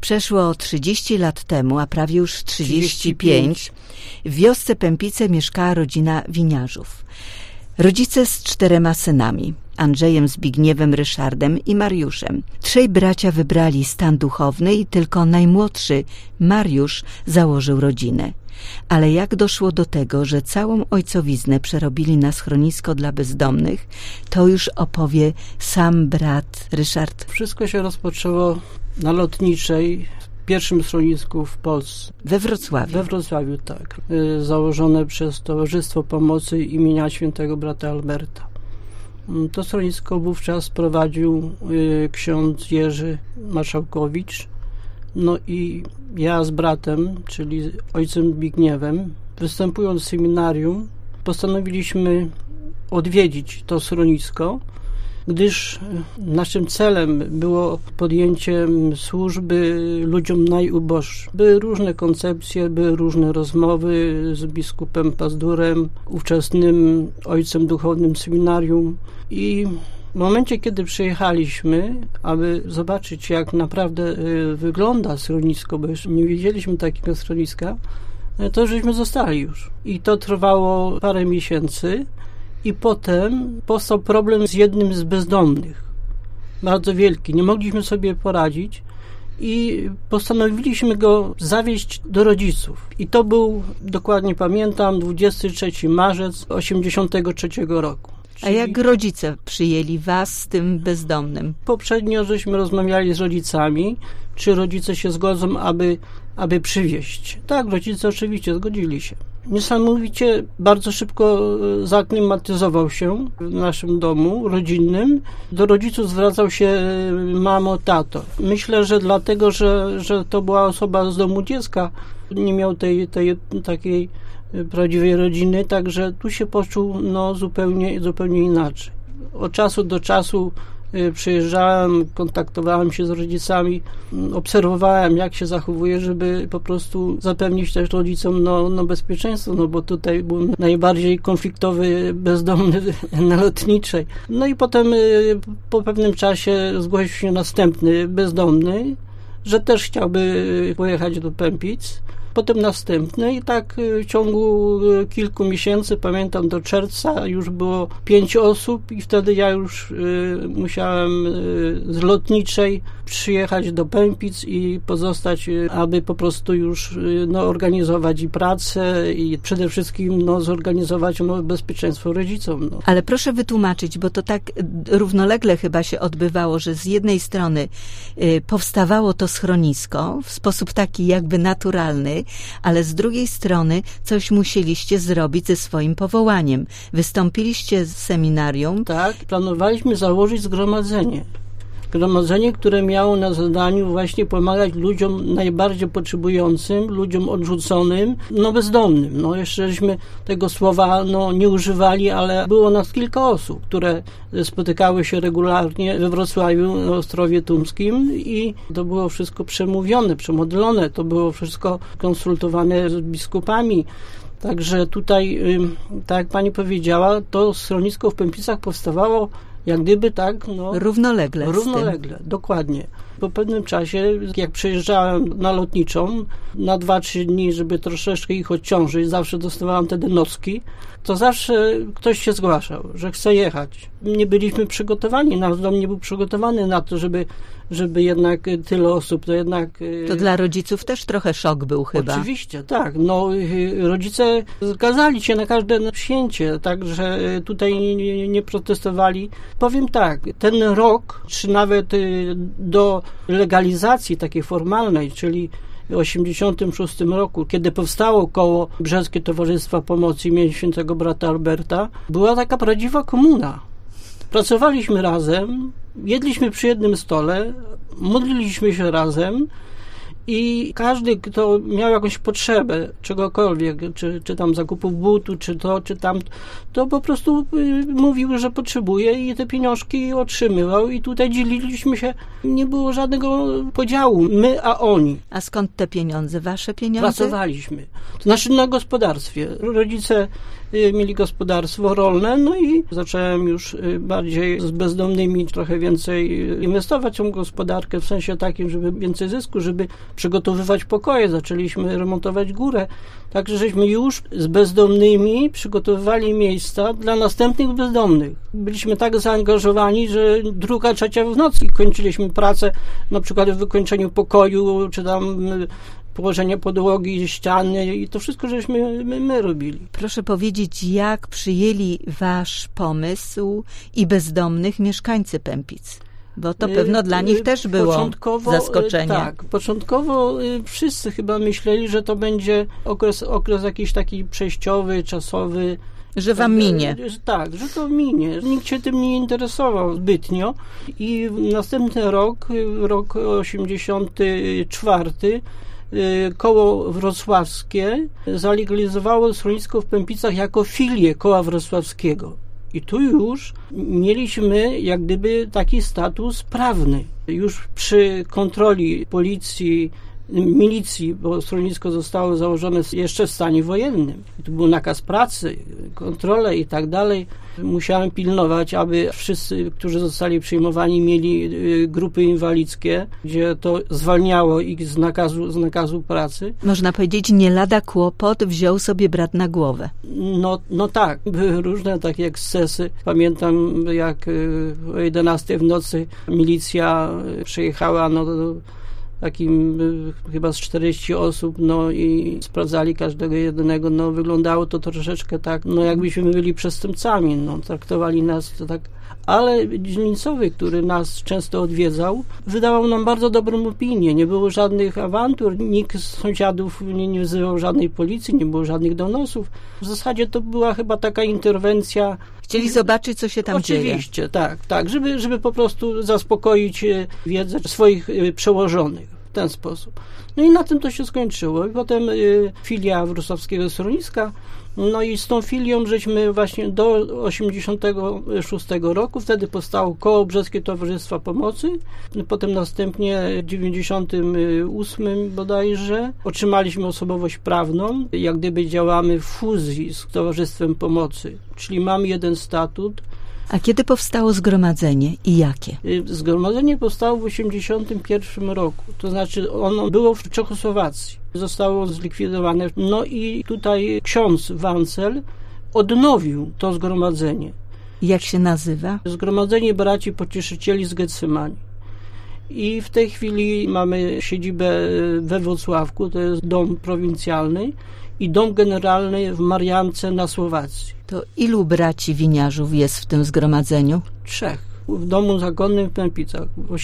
Przeszło 30 lat temu, a prawie już 35, w wiosce Pępice mieszkała rodzina winiarzów. Rodzice z 4 synami, Andrzejem, Zbigniewem, Ryszardem i Mariuszem. 3 bracia wybrali stan duchowny i tylko najmłodszy, Mariusz, założył rodzinę. Ale jak doszło do tego, że całą ojcowiznę przerobili na schronisko dla bezdomnych, to już opowie sam brat Ryszard. Wszystko się rozpoczęło na Lotniczej, w pierwszym schronisku w Polsce. We Wrocławiu. We Wrocławiu, tak. Założone przez Towarzystwo Pomocy imienia Świętego Brata Alberta. To schronisko wówczas prowadził ksiądz Jerzy Marszałkowicz. No i ja z bratem, czyli ojcem Zbigniewem, występując w seminarium, postanowiliśmy odwiedzić to schronisko, gdyż naszym celem było podjęcie służby ludziom najuboższym. Były różne koncepcje, były różne rozmowy z biskupem Pazdurem, ówczesnym ojcem duchownym seminarium i w momencie, kiedy przyjechaliśmy, aby zobaczyć, jak naprawdę wygląda schronisko, bo jeszcze nie widzieliśmy takiego schroniska, to żeśmy zostali już. I to trwało parę miesięcy i potem powstał problem z jednym z bezdomnych. Bardzo wielki. Nie mogliśmy sobie poradzić i postanowiliśmy go zawieźć do rodziców. I to był, dokładnie pamiętam, 23 marzec 1983 roku. A jak rodzice przyjęli was z tym bezdomnym? Poprzednio żeśmy rozmawiali z rodzicami, czy rodzice się zgodzą, aby przywieźć. Tak, rodzice oczywiście zgodzili się. Niesamowicie bardzo szybko zaaklimatyzował się w naszym domu rodzinnym. Do rodziców zwracał się mamo, tato. Myślę, że dlatego, że to była osoba z domu dziecka, nie miał tej takiej prawdziwej rodziny, także tu się poczuł zupełnie inaczej. Od czasu do czasu przyjeżdżałem, kontaktowałem się z rodzicami, obserwowałem, jak się zachowuje, żeby po prostu zapewnić też rodzicom bezpieczeństwo, bo tutaj był najbardziej konfliktowy bezdomny na Lotniczej. No i potem po pewnym czasie zgłosił się następny bezdomny, że też chciałby pojechać do Pępic. Potem następny i tak w ciągu kilku miesięcy, pamiętam do czerwca, już było 5 osób i wtedy ja już musiałem z Lotniczej przyjechać do Pępic i pozostać, aby po prostu już organizować i pracę i przede wszystkim zorganizować bezpieczeństwo rodzicom. Ale proszę wytłumaczyć, bo to tak równolegle chyba się odbywało, że z jednej strony powstawało to schronisko w sposób taki jakby naturalny, ale z drugiej strony coś musieliście zrobić ze swoim powołaniem. Wystąpiliście z seminarium. Tak, planowaliśmy założyć zgromadzenie. Zgromadzenie, które miało na zadaniu właśnie pomagać ludziom najbardziej potrzebującym, ludziom odrzuconym, bezdomnym. Jeszcze żeśmy tego słowa nie używali, ale było nas kilka osób, które spotykały się regularnie we Wrocławiu, na Ostrowie Tumskim i to było wszystko przemówione, przemodlone, to było wszystko konsultowane z biskupami. Także tutaj, tak jak pani powiedziała, to schronisko w Pępicach powstawało jak gdyby tak, równolegle, dokładnie. Po pewnym czasie, jak przyjeżdżałem na Lotniczą na 2-3 dni, żeby troszeczkę ich odciążyć, zawsze dostawałem wtedy nocki, to zawsze ktoś się zgłaszał, że chce jechać. Nie byliśmy przygotowani, nasz dom nie był przygotowany na to, żeby jednak tyle osób, to jednak... To dla rodziców też trochę szok był chyba. Oczywiście, tak. Rodzice zgadzali się na każde przyjęcie, także tutaj nie protestowali. Powiem tak, ten rok, czy nawet do legalizacji takiej formalnej, czyli w 1986 roku, kiedy powstało koło Brzeskie Towarzystwa Pomocy imienia Świętego Brata Alberta, była taka prawdziwa komuna. Pracowaliśmy razem, jedliśmy przy jednym stole, modliliśmy się razem i każdy, kto miał jakąś potrzebę czegokolwiek, czy tam zakupów butu, czy to, czy tam, to po prostu mówił, że potrzebuje i te pieniążki otrzymywał i tutaj dzieliliśmy się. Nie było żadnego podziału, my a oni. A skąd te pieniądze? Wasze pieniądze? Pracowaliśmy. To znaczy na gospodarstwie. Rodzice mieli gospodarstwo rolne, no i zacząłem już bardziej z bezdomnymi trochę więcej inwestować w tą gospodarkę, w sensie takim, żeby więcej zysku, żeby przygotowywać pokoje. Zaczęliśmy remontować górę, także żeśmy już z bezdomnymi przygotowywali miejsca dla następnych bezdomnych. Byliśmy tak zaangażowani, że 2, 3 w nocy kończyliśmy pracę, na przykład w wykończeniu pokoju, czy tam położenie podłogi, ściany i to wszystko, żeśmy my robili. Proszę powiedzieć, jak przyjęli wasz pomysł i bezdomnych mieszkańcy Pępic? Bo to pewno dla nich też było zaskoczenie. Tak, początkowo wszyscy chyba myśleli, że to będzie okres jakiś taki przejściowy, czasowy. Że wam minie. Tak, że to minie. Nikt się tym nie interesował zbytnio i następny rok 84, koło wrocławskie zalegalizowało schronisko w Pępicach jako filię koła wrocławskiego. I tu już mieliśmy jak gdyby taki status prawny. Już przy kontroli policji, milicji, bo schronisko zostało założone jeszcze w stanie wojennym. I tu był nakaz pracy, kontrole i tak dalej. Musiałem pilnować, aby wszyscy, którzy zostali przyjmowani, mieli grupy inwalidzkie, gdzie to zwalniało ich z nakazu pracy. Można powiedzieć, nie lada kłopot wziął sobie brat na głowę. No tak, były różne takie ekscesy. Pamiętam, jak o 11 w nocy milicja przyjechała, takim chyba z 40 osób, i sprawdzali każdego jednego, wyglądało to troszeczkę tak, jakbyśmy byli przestępcami, traktowali nas to tak, ale dzielnicowy, który nas często odwiedzał, wydawał nam bardzo dobrą opinię, nie było żadnych awantur, nikt z sąsiadów nie wzywał żadnej policji, nie było żadnych donosów, w zasadzie to była chyba taka interwencja. Chcieli zobaczyć, co się tam dzieje. Oczywiście, tak, żeby po prostu zaspokoić wiedzę swoich przełożonych w ten sposób. I na tym to się skończyło. I potem filia wrocławskiego schroniska, i z tą filią żeśmy właśnie do 86 roku, wtedy powstało Koło Brzeskie Towarzystwa Pomocy, potem następnie w 98 bodajże otrzymaliśmy osobowość prawną, jak gdyby działamy w fuzji z Towarzystwem Pomocy, czyli mamy jeden statut. A kiedy powstało zgromadzenie i jakie? Zgromadzenie powstało w 1981 roku, to znaczy ono było w Czechosłowacji, zostało zlikwidowane. I tutaj ksiądz Wancel odnowił to zgromadzenie. Jak się nazywa? Zgromadzenie Braci Pocieszycieli z Getsemani. I w tej chwili mamy siedzibę we Włocławku, to jest dom prowincjalny i dom generalny w Mariance na Słowacji. To ilu braci winiarzów jest w tym zgromadzeniu? 3. W domu zakonnym w Pępicach. W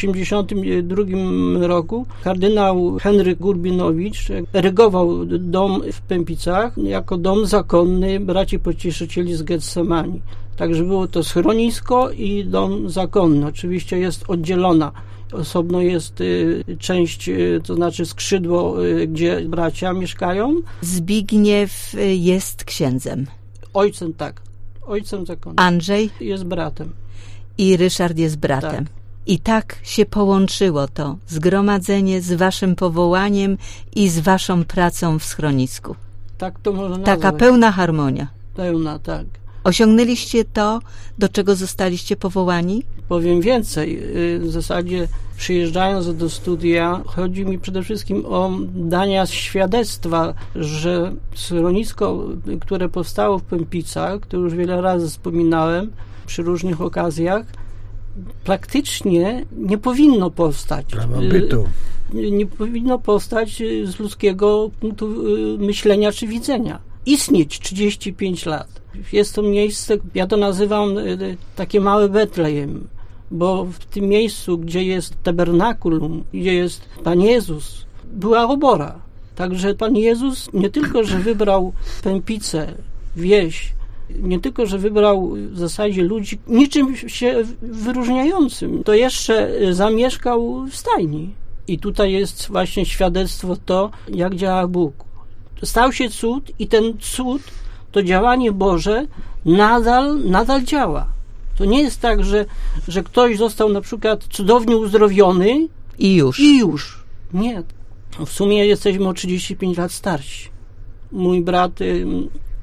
1982 roku kardynał Henryk Gurbinowicz erygował dom w Pępicach jako dom zakonny Braci Pocieszycieli z Getsemani. Także było to schronisko i dom zakonny. Oczywiście jest oddzielona. Osobno jest część, to znaczy skrzydło, gdzie bracia mieszkają. Zbigniew jest księdzem. Ojcem, tak. Ojcem zakonnym. Andrzej? Jest bratem. I Ryszard jest bratem. Tak. I tak się połączyło to zgromadzenie z waszym powołaniem i z waszą pracą w schronisku. Tak to można nazwać. Taka pełna harmonia. Pełna, tak. Osiągnęliście to, do czego zostaliście powołani? Powiem więcej. W zasadzie przyjeżdżając do studia, chodzi mi przede wszystkim o dania świadectwa, że schronisko, które powstało w Pępicach, które już wiele razy wspominałem przy różnych okazjach, praktycznie nie powinno powstać. Prawa bytu. Nie powinno powstać z ludzkiego punktu myślenia czy widzenia. Istnieć 35 lat. Jest to miejsce, ja to nazywam takie małe Betlejem, bo w tym miejscu, gdzie jest tabernakulum, gdzie jest Pan Jezus, była obora. Także Pan Jezus nie tylko, że wybrał Pępice, wieś, nie tylko, że wybrał w zasadzie ludzi niczym się wyróżniającym, to jeszcze zamieszkał w stajni. I tutaj jest właśnie świadectwo to, jak działa Bóg. Stał się cud i ten cud, to działanie Boże nadal działa. To nie jest tak, że ktoś został na przykład cudownie uzdrowiony i już. Nie. W sumie jesteśmy o 35 lat starsi. Mój brat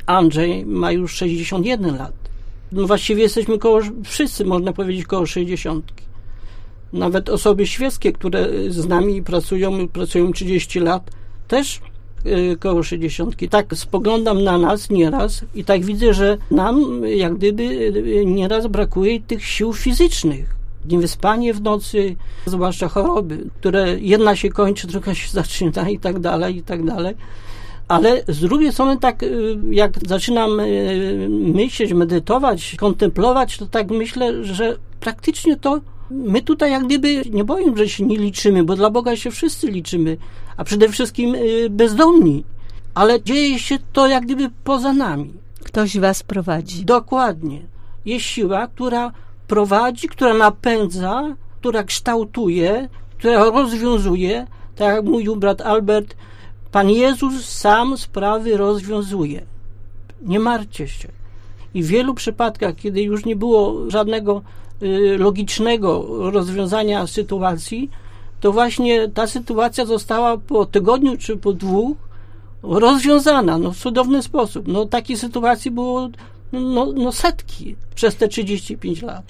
Andrzej ma już 61 lat. No właściwie jesteśmy wszyscy można powiedzieć koło 60. Nawet osoby świeckie, które z nami pracują 30 lat, też koło 60. Tak spoglądam na nas nieraz i tak widzę, że nam jak gdyby nieraz brakuje tych sił fizycznych. Niewyspanie w nocy, zwłaszcza choroby, które jedna się kończy, druga się zaczyna i tak dalej, i tak dalej. Ale z drugiej strony tak jak zaczynam myśleć, medytować, kontemplować, to tak myślę, że praktycznie to my tutaj jak gdyby, nie powiem, że się nie liczymy, bo dla Boga się wszyscy liczymy, a przede wszystkim bezdomni. Ale dzieje się to jak gdyby poza nami. Ktoś was prowadzi. Dokładnie. Jest siła, która prowadzi, która napędza, która kształtuje, która rozwiązuje. Tak jak mówił brat Albert, Pan Jezus sam sprawy rozwiązuje. Nie martwcie się. I w wielu przypadkach, kiedy już nie było żadnego logicznego rozwiązania sytuacji, to właśnie ta sytuacja została po tygodniu czy po 2 rozwiązana w cudowny sposób. Takich sytuacji było setki przez te 35 lat.